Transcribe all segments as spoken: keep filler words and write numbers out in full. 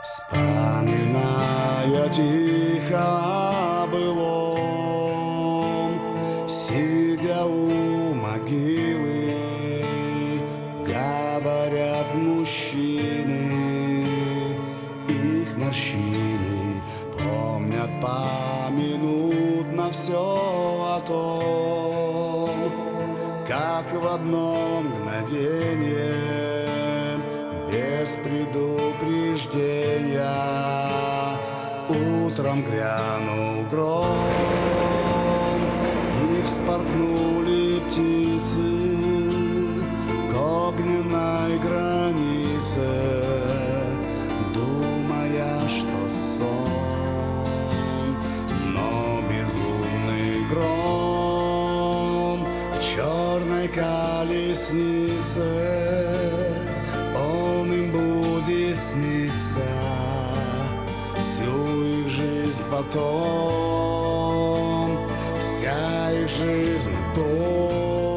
Вспоминая тихо о былом, сидя у могилы, говорят мужчины, их морщины помнят поминутно все о том, как в одно мгновение без предупреждения утром грянул гром, и вспорхнули птицы к огненной границе, думая, что сон, но безумный гром в черной колеснице, он им будет сниться всю их жизнь потом, вся их жизнь до.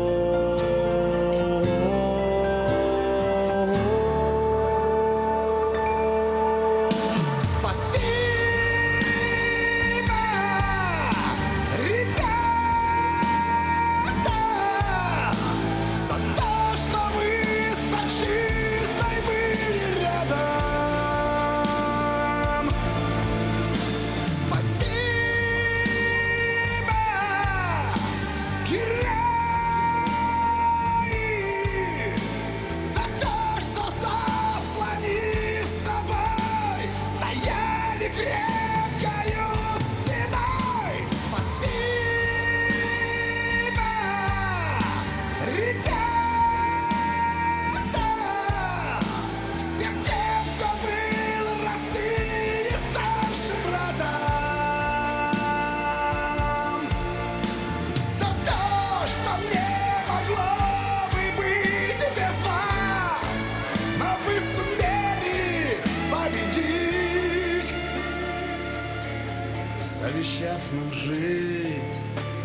Завещав нам жить,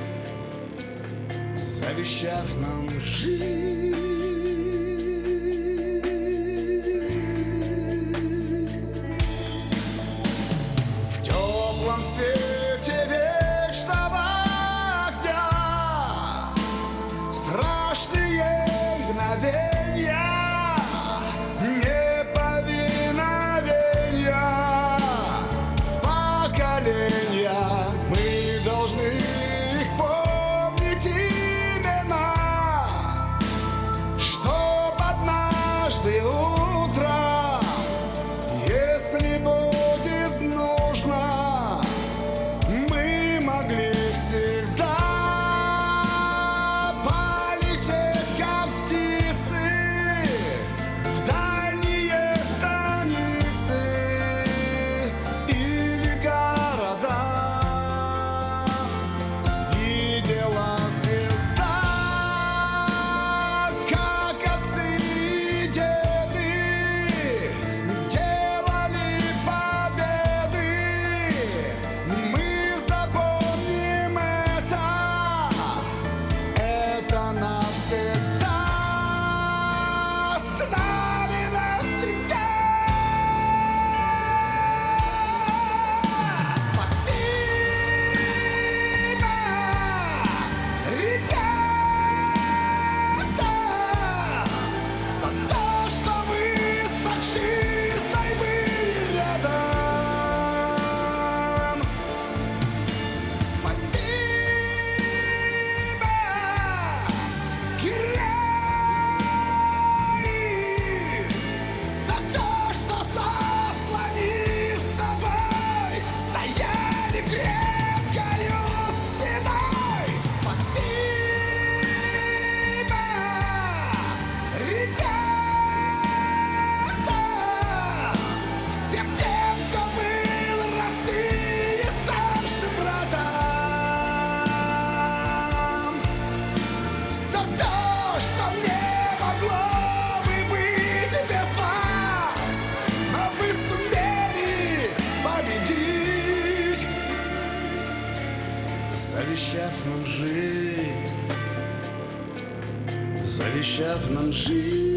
завещав нам жить. В теплом свете вечного огня страшные мгновения неповиновения поколения. Мы должны их помнить именно, чтоб однажды утром, если будет нужно, мы могли всегда полететь, как птицы, в дальние станицы или города. Видела звезда, как отцы и деды делали победы. Мы запомним это, это навсегда, с нами навсегда. Спасибо, ребята, за то, что вы с отчизной были рядом. Спасибо, герои, за то, что заслонив собой стояли крепкою стеной. Спасибо, ребята, всем тем, кто был России старшим братом, за то, что не могло бы быть без вас, но вы сумели победить, завещав нам жить, завещав нам жить.